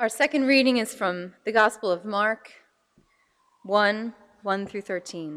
Our second reading is from the Gospel of Mark 1 through 13.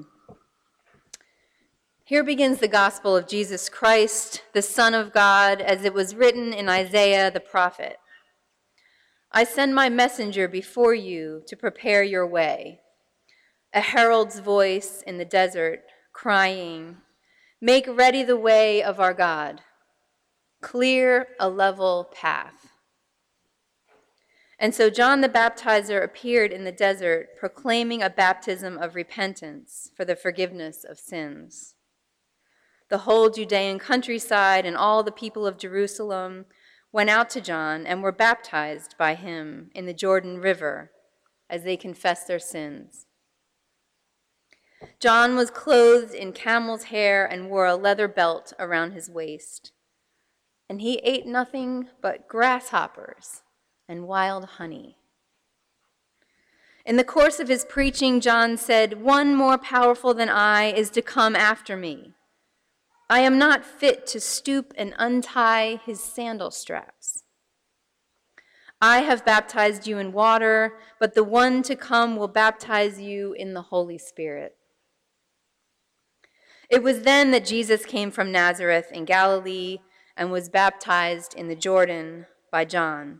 Here begins the gospel of Jesus Christ, the Son of God, as it was written in Isaiah the prophet. I send my messenger before you to prepare your way. A herald's voice in the desert, crying, make ready the way of our God. Clear a level path. And so John the Baptizer appeared in the desert, proclaiming a baptism of repentance for the forgiveness of sins. The whole Judean countryside and all the people of Jerusalem went out to John and were baptized by him in the Jordan River as they confessed their sins. John was clothed in camel's hair and wore a leather belt around his waist. And he ate nothing but grasshoppers and wild honey. In the course of his preaching, John said, "One more powerful than I is to come after me. I am not fit to stoop and untie his sandal straps. I have baptized you in water, but the one to come will baptize you in the Holy Spirit." It was then that Jesus came from Nazareth in Galilee and was baptized in the Jordan by John.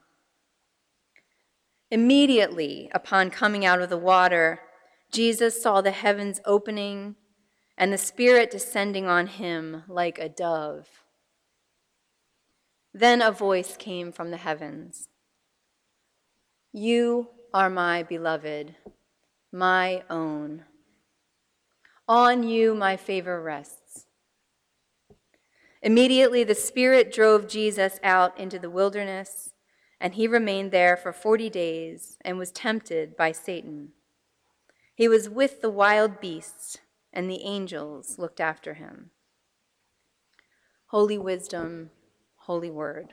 Immediately upon coming out of the water, Jesus saw the heavens opening and the Spirit descending on him like a dove. Then a voice came from the heavens. You are my beloved, my own. On you my favor rests. Immediately the Spirit drove Jesus out into the wilderness, and he remained there for 40 days and was tempted by Satan. He was with the wild beasts, and the angels looked after him. Holy wisdom, holy word.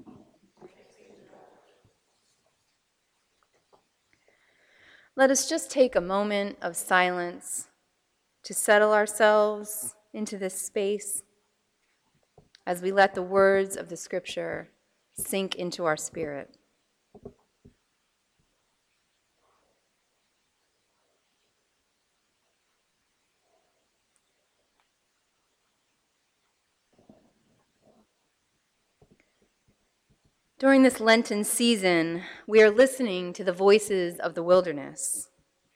Let us just take a moment of silence to settle ourselves into this space as we let the words of the scripture sink into our spirit. During this Lenten season, we are listening to the voices of the wilderness.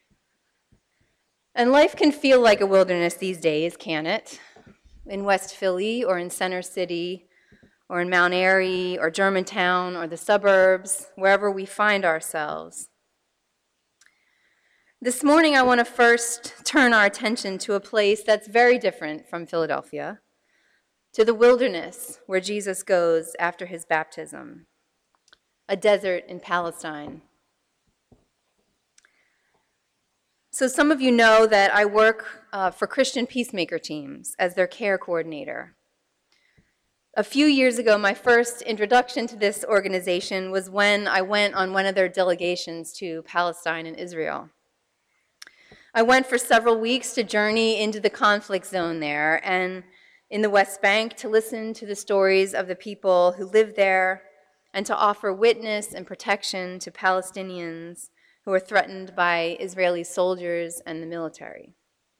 And life can feel like a wilderness these days, can it? In West Philly or in Center City or in Mount Airy or Germantown or the suburbs, wherever we find ourselves. This morning, I want to first turn our attention to a place that's very different from Philadelphia, to the wilderness where Jesus goes after his baptism, a desert in Palestine. So some of you know that I work for Christian Peacemaker Teams as their care coordinator. A few years ago, my first introduction to this organization was when I went on one of their delegations to Palestine and Israel. I went for several weeks to journey into the conflict zone there and in the West Bank to listen to the stories of the people who live there and to offer witness and protection to Palestinians who are threatened by Israeli soldiers and the military.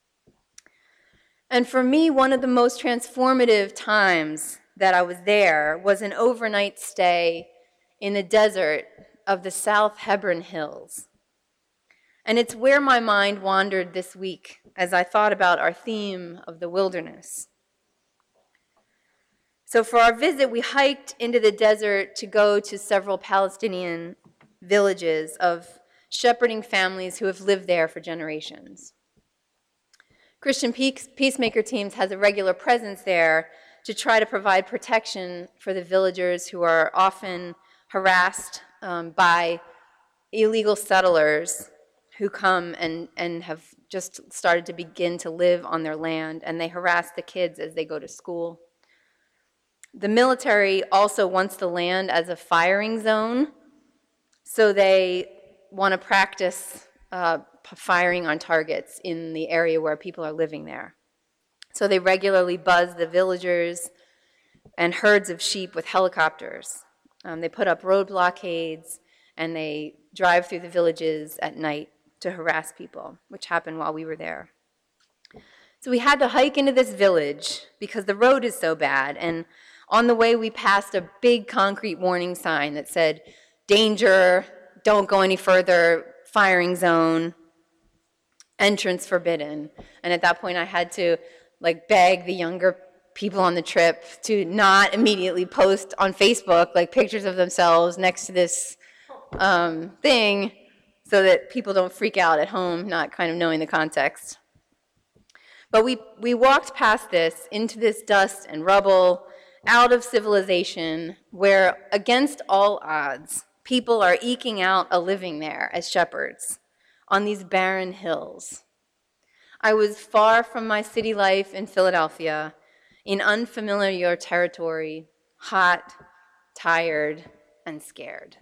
And for me, one of the most transformative times that I was there was an overnight stay in the desert of the South Hebron Hills. And it's where my mind wandered this week as I thought about our theme of the wilderness. So for our visit, we hiked into the desert to go to several Palestinian villages of shepherding families who have lived there for generations. Christian Peacemaker Teams has a regular presence there to try to provide protection for the villagers who are often harassed by illegal settlers who come and have just started to begin to live on their land, and they harass the kids as they go to school. The military also wants the land as a firing zone, so they want to practice firing on targets in the area where people are living there. So they regularly buzz the villagers and herds of sheep with helicopters. They put up road blockades, and they drive through the villages at night to harass people, which happened while we were there. So we had to hike into this village because the road is so bad, and on the way we passed a big concrete warning sign that said, danger, don't go any further, firing zone, entrance forbidden. And at that point I had to beg the younger people on the trip to not immediately post on Facebook pictures of themselves next to this thing so that people don't freak out at home, not kind of knowing the context. But we walked past this into this dust and rubble, out of civilization, where against all odds, people are eking out a living there as shepherds on these barren hills. I was far from my city life in Philadelphia, in unfamiliar territory, hot, tired, and scared.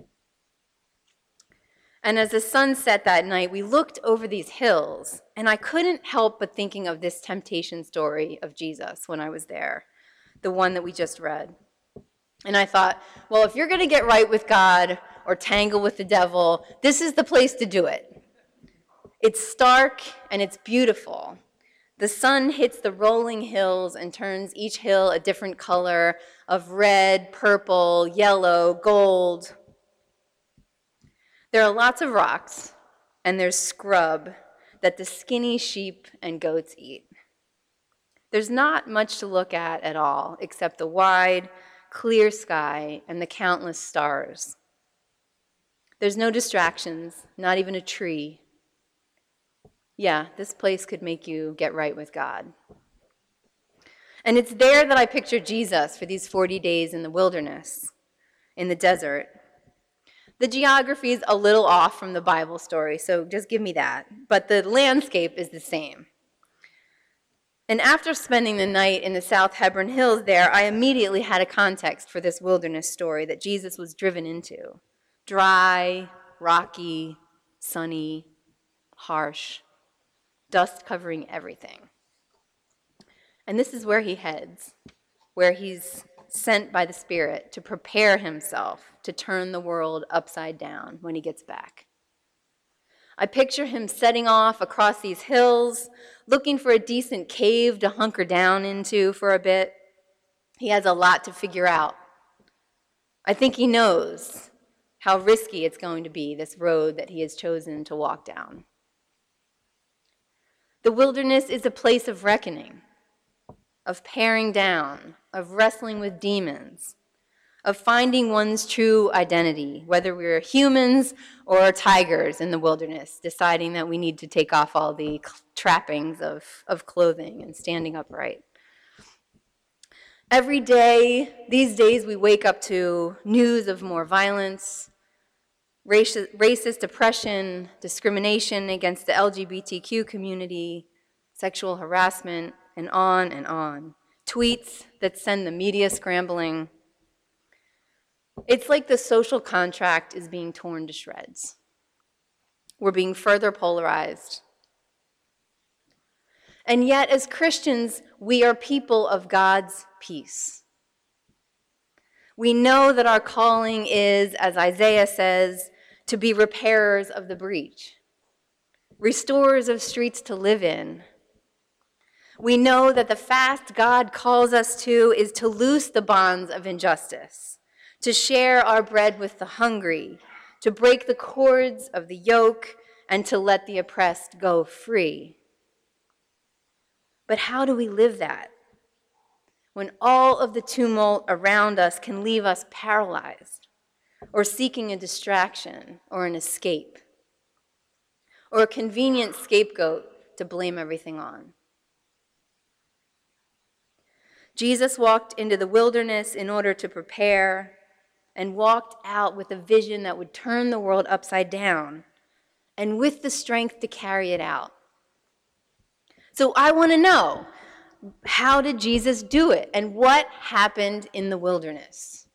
And as the sun set that night, we looked over these hills, and I couldn't help but thinking of this temptation story of Jesus when I was there, the one that we just read. And I thought, well, if you're going to get right with God or tangle with the devil, this is the place to do it. It's stark and it's beautiful. The sun hits the rolling hills and turns each hill a different color of red, purple, yellow, gold. There are lots of rocks, and there's scrub that the skinny sheep and goats eat. There's not much to look at all, except the wide, clear sky and the countless stars. There's no distractions, not even a tree. Yeah, this place could make you get right with God. And it's there that I picture Jesus for these 40 days in the wilderness, in the desert. The geography is a little off from the Bible story, so just give me that. But the landscape is the same. And after spending the night in the South Hebron Hills there, I immediately had a context for this wilderness story that Jesus was driven into. Dry, rocky, sunny, harsh, dust covering everything. And this is where he heads, where he's sent by the Spirit to prepare himself to turn the world upside down when he gets back. I picture him setting off across these hills, looking for a decent cave to hunker down into for a bit. He has a lot to figure out. I think he knows how risky it's going to be, this road that he has chosen to walk down. The wilderness is a place of reckoning, of paring down, of wrestling with demons, of finding one's true identity, whether we're humans or tigers in the wilderness, deciding that we need to take off all the trappings of clothing and standing upright. Every day, these days, we wake up to news of more violence, racist oppression, discrimination against the LGBTQ community, sexual harassment, and on and on. Tweets that send the media scrambling. It's like the social contract is being torn to shreds. We're being further polarized. And yet, as Christians, we are people of God's peace. We know that our calling is, as Isaiah says, to be repairers of the breach, restorers of streets to live in. We know that the fast God calls us to is to loose the bonds of injustice, to share our bread with the hungry, to break the cords of the yoke, and to let the oppressed go free. But how do we live that when all of the tumult around us can leave us paralyzed or seeking a distraction or an escape or a convenient scapegoat to blame everything on? Jesus walked into the wilderness in order to prepare and walked out with a vision that would turn the world upside down and with the strength to carry it out. So I want to know, how did Jesus do it? And what happened in the wilderness?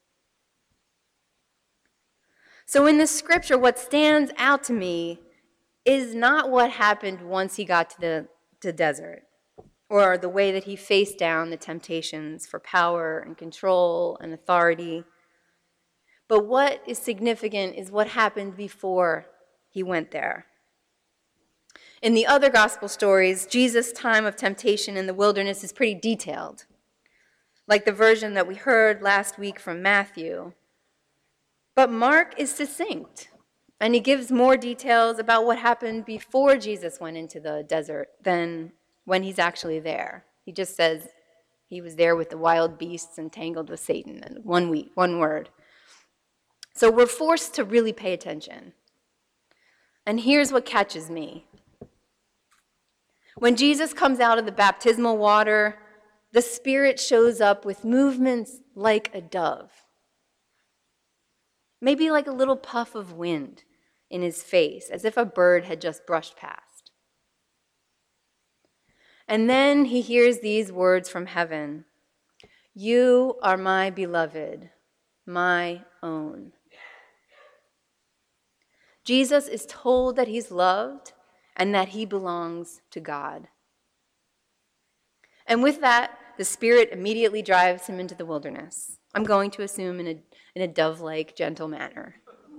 So in this scripture, what stands out to me is not what happened once he got to the desert, or the way that he faced down the temptations for power and control and authority. But what is significant is what happened before he went there. In the other gospel stories, Jesus' time of temptation in the wilderness is pretty detailed, like the version that we heard last week from Matthew. But Mark is succinct, and he gives more details about what happened before Jesus went into the desert than when he's actually there. He just says he was there with the wild beasts and tangled with Satan, and one word. So we're forced to really pay attention. And here's what catches me. When Jesus comes out of the baptismal water, the Spirit shows up with movements like a dove. Maybe like a little puff of wind in his face, as if a bird had just brushed past. And then he hears these words from heaven: "You are my beloved, my own." Jesus is told that he's loved and that he belongs to God. And with that, the Spirit immediately drives him into the wilderness. I'm going to assume in a dove-like, gentle manner.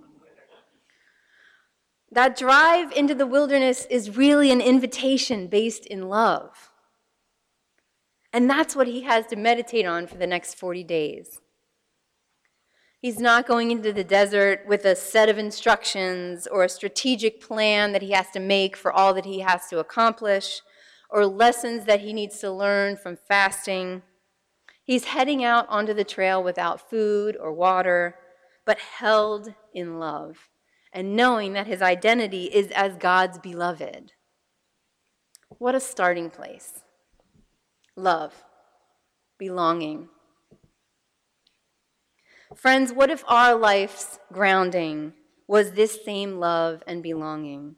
That drive into the wilderness is really an invitation based in love. And that's what he has to meditate on for the next 40 days. He's not going into the desert with a set of instructions or a strategic plan that he has to make for all that he has to accomplish, or lessons that he needs to learn from fasting. He's heading out onto the trail without food or water, but held in love, and knowing that his identity is as God's beloved. What a starting place. Love, belonging. Friends, what if our life's grounding was this same love and belonging?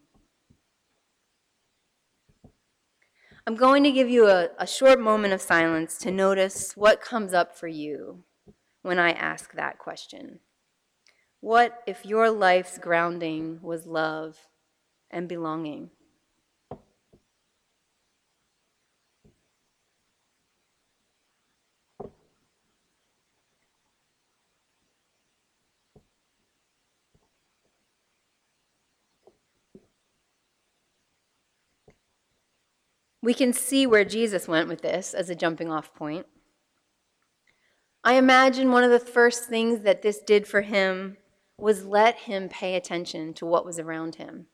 I'm going to give you a short moment of silence to notice what comes up for you when I ask that question. What if your life's grounding was love and belonging? We can see where Jesus went with this as a jumping off point. I imagine one of the first things that this did for him was let him pay attention to what was around him,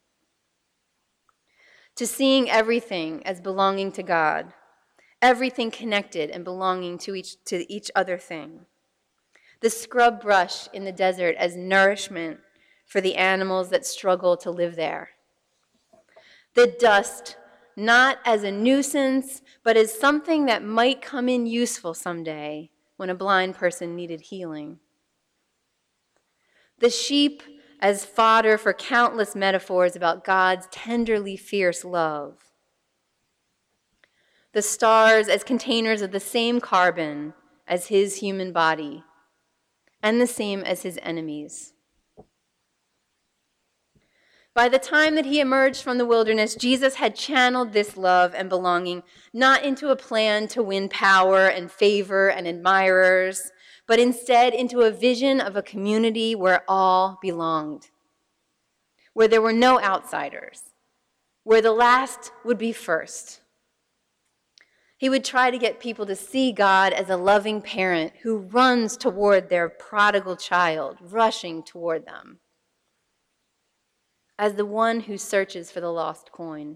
to seeing everything as belonging to God, everything connected and belonging to each other thing. The scrub brush in the desert as nourishment for the animals that struggle to live there. The dust not as a nuisance, but as something that might come in useful someday when a blind person needed healing. The sheep as fodder for countless metaphors about God's tenderly fierce love. The stars as containers of the same carbon as his human body, and the same as his enemies. By the time that he emerged from the wilderness, Jesus had channeled this love and belonging not into a plan to win power and favor and admirers, but instead into a vision of a community where all belonged, where there were no outsiders, where the last would be first. He would try to get people to see God as a loving parent who runs toward their prodigal child, rushing toward them, as the one who searches for the lost coin.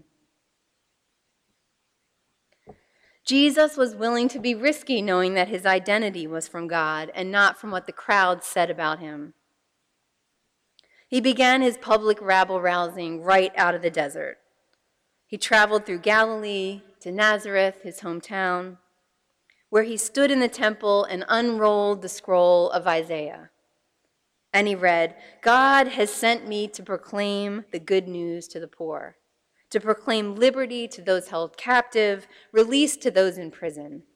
Jesus was willing to be risky, knowing that his identity was from God and not from what the crowd said about him. He began his public rabble-rousing right out of the desert. He traveled through Galilee to Nazareth, his hometown, where he stood in the temple and unrolled the scroll of Isaiah. And he read, "God has sent me to proclaim the good news to the poor, to proclaim liberty to those held captive, release to those in prison."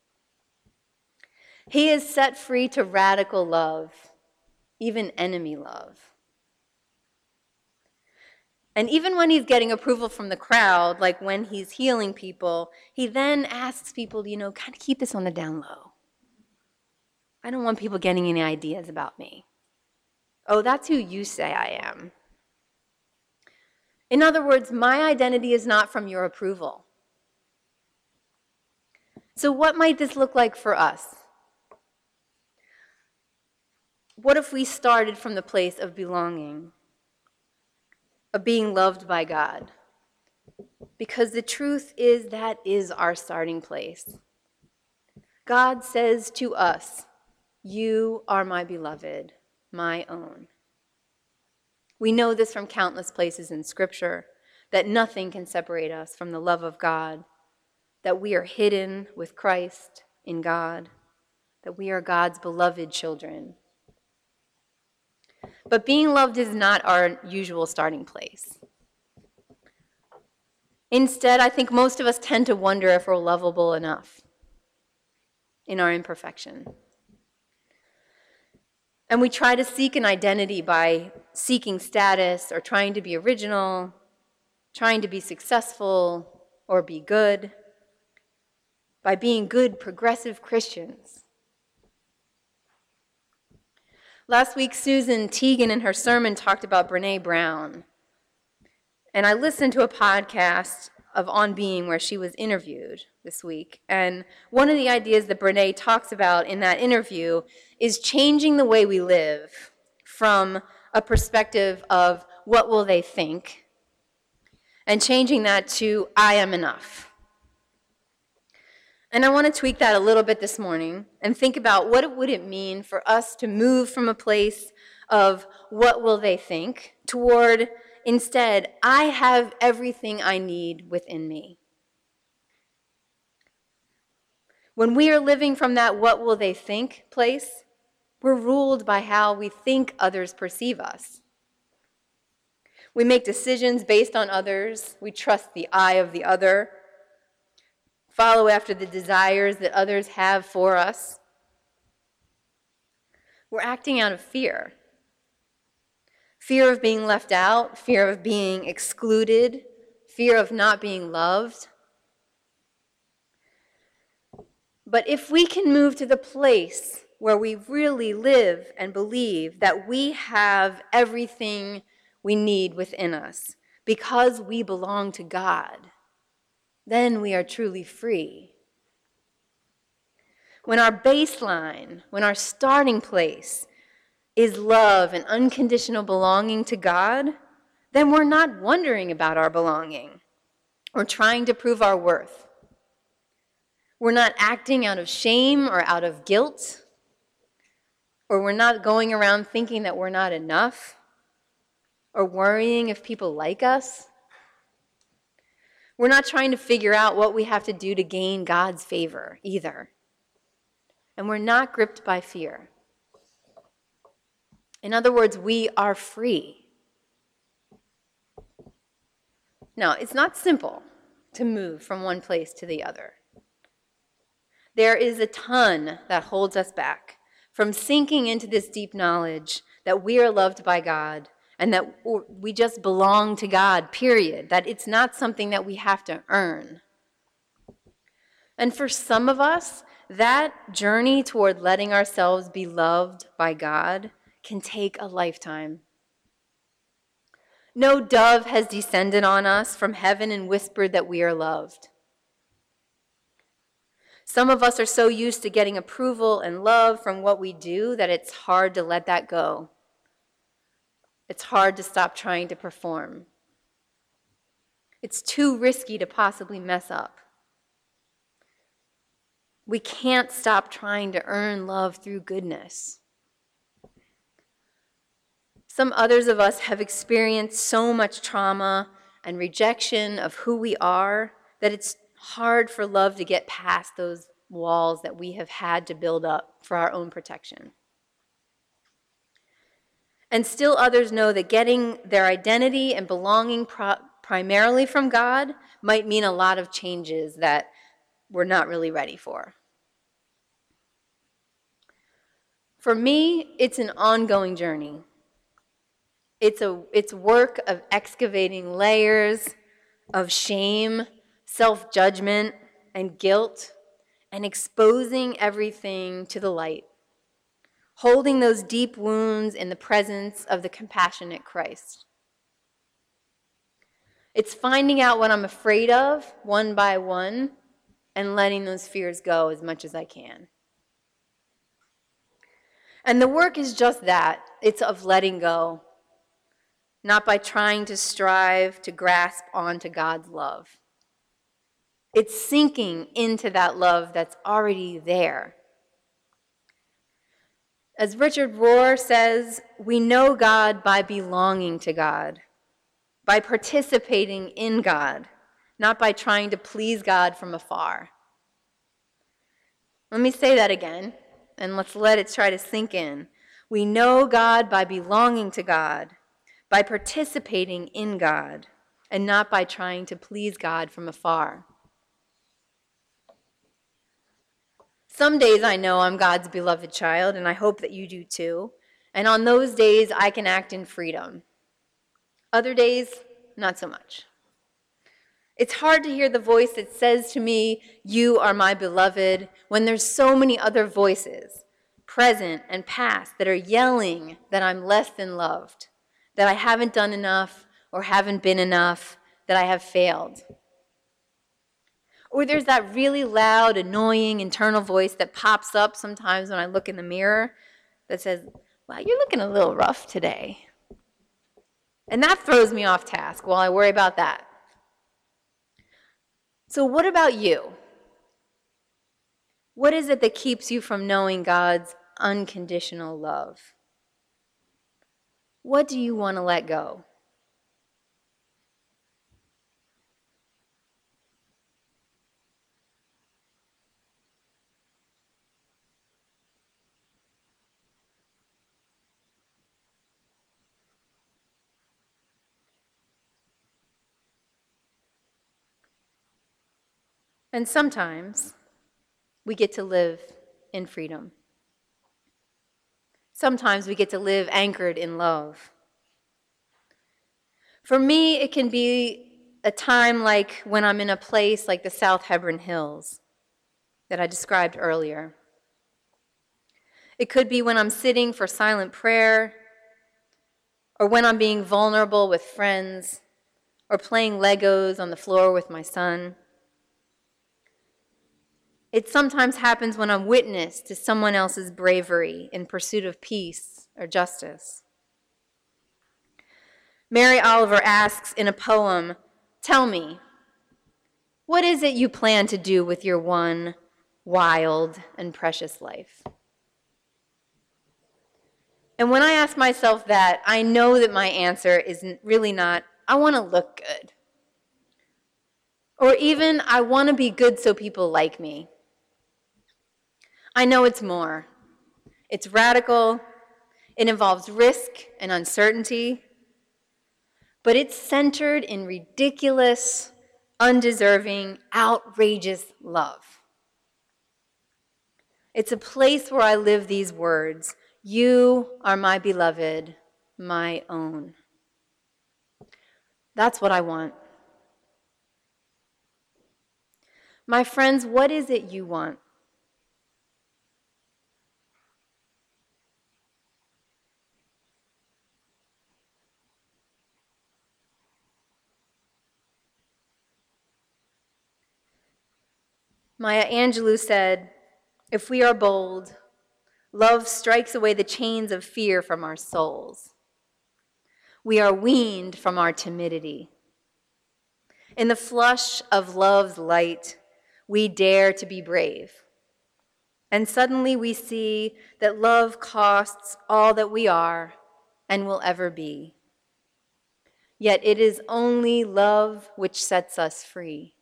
He is set free to radical love, even enemy love. And even when he's getting approval from the crowd, like when he's healing people, he then asks people to, kind of keep this on the down low. I don't want people getting any ideas about me. Oh, that's who you say I am. In other words, my identity is not from your approval. So what might this look like for us? What if we started from the place of belonging, of being loved by God? Because the truth is that is our starting place. God says to us, "You are my beloved, my own." We know this from countless places in Scripture, that nothing can separate us from the love of God, that we are hidden with Christ in God, that we are God's beloved children. But being loved is not our usual starting place. Instead, I think most of us tend to wonder if we're lovable enough in our imperfection. And we try to seek an identity by seeking status or trying to be original, trying to be successful or be good, by being good, progressive Christians. Last week, Susan Teigen in her sermon talked about Brené Brown. And I listened to a podcast of On Being where she was interviewed this week. And one of the ideas that Brené talks about in that interview is changing the way we live from a perspective of what will they think, and changing that to I am enough. And I want to tweak that a little bit this morning and think about what would it mean for us to move from a place of what will they think toward instead, I have everything I need within me. When we are living from that what will they think place, we're ruled by how we think others perceive us. We make decisions based on others. We trust the eye of the other, follow after the desires that others have for us. We're acting out of fear. Fear of being left out, fear of being excluded, fear of not being loved. But if we can move to the place where we really live and believe that we have everything we need within us because we belong to God, then we are truly free. When our baseline, when our starting place is love and unconditional belonging to God, then we're not wondering about our belonging or trying to prove our worth. We're not acting out of shame or out of guilt, or we're not going around thinking that we're not enough or worrying if people like us. We're not trying to figure out what we have to do to gain God's favor either. And we're not gripped by fear. In other words, we are free. Now, it's not simple to move from one place to the other. There is a ton that holds us back from sinking into this deep knowledge that we are loved by God and that we just belong to God, period. That it's not something that we have to earn. And for some of us, that journey toward letting ourselves be loved by God can take a lifetime. No dove has descended on us from heaven and whispered that we are loved. Some of us are so used to getting approval and love from what we do that it's hard to let that go. It's hard to stop trying to perform. It's too risky to possibly mess up. We can't stop trying to earn love through goodness. Some others of us have experienced so much trauma and rejection of who we are that it's hard for love to get past those walls that we have had to build up for our own protection. And still others know that getting their identity and belonging primarily from God might mean a lot of changes that we're not really ready for. For me, it's an ongoing journey. It's work of excavating layers of shame, self-judgment, and guilt, and exposing everything to the light, holding those deep wounds in the presence of the compassionate Christ. It's finding out what I'm afraid of one by one and letting those fears go as much as I can. And the work is just that. It's of letting go, not by trying to strive to grasp onto God's love. It's sinking into that love that's already there. As Richard Rohr says, we know God by belonging to God, by participating in God, not by trying to please God from afar. Let me say that again, and let's let it try to sink in. We know God by belonging to God, by participating in God, and not by trying to please God from afar. Some days I know I'm God's beloved child, and I hope that you do too. And on those days, I can act in freedom. Other days, not so much. It's hard to hear the voice that says to me, "You are my beloved," when there's so many other voices, present and past, that are yelling that I'm less than loved, that I haven't done enough or haven't been enough, that I have failed. Or there's that really loud, annoying internal voice that pops up sometimes when I look in the mirror that says, "Wow, you're looking a little rough today." And that throws me off task while I worry about that. So what about you? What is it that keeps you from knowing God's unconditional love? What do you want to let go? And sometimes we get to live in freedom. Sometimes we get to live anchored in love. For me, it can be a time like when I'm in a place like the South Hebron Hills that I described earlier. It could be when I'm sitting for silent prayer, or when I'm being vulnerable with friends, or playing Legos on the floor with my son. It sometimes happens when I'm witness to someone else's bravery in pursuit of peace or justice. Mary Oliver asks in a poem, "Tell me, what is it you plan to do with your one wild and precious life?" And when I ask myself that, I know that my answer is really not, "I want to look good." Or even, "I want to be good so people like me." I know it's more. It's radical, it involves risk and uncertainty, but it's centered in ridiculous, undeserving, outrageous love. It's a place where I live these words, "You are my beloved, my own." That's what I want. My friends, what is it you want? Maya Angelou said, "If we are bold, love strikes away the chains of fear from our souls. We are weaned from our timidity. In the flush of love's light, we dare to be brave. And suddenly we see that love costs all that we are and will ever be. Yet it is only love which sets us free.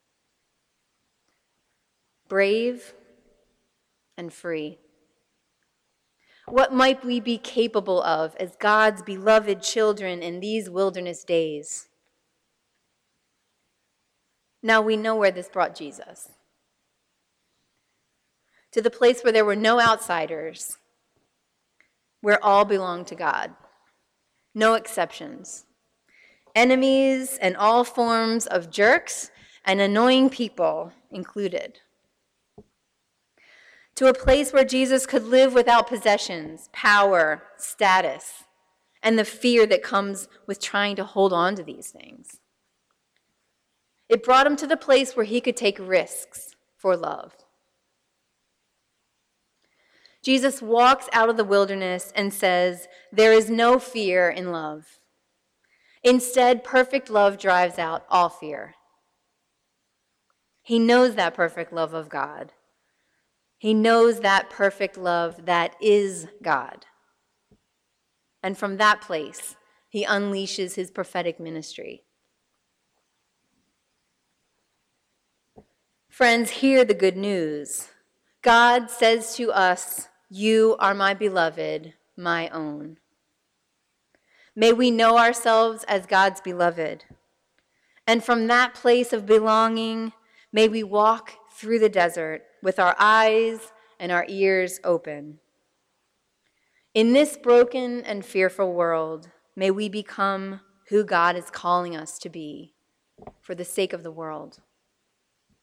Brave and free. What might we be capable of as God's beloved children in these wilderness days? Now we know where this brought Jesus. To the place where there were no outsiders, where all belonged to God. No exceptions. Enemies and all forms of jerks and annoying people included. to a place where Jesus could live without possessions, power, status, and the fear that comes with trying to hold on to these things. It brought him to the place where he could take risks for love. Jesus walks out of the wilderness and says, "There is no fear in love." Instead, perfect love drives out all fear. He knows that perfect love of God. He knows that perfect love that is God. And from that place, he unleashes his prophetic ministry. Friends, hear the good news. God says to us, "You are my beloved, my own." May we know ourselves as God's beloved. And from that place of belonging, may we walk through the desert with our eyes and our ears open. In this broken and fearful world, may we become who God is calling us to be for the sake of the world.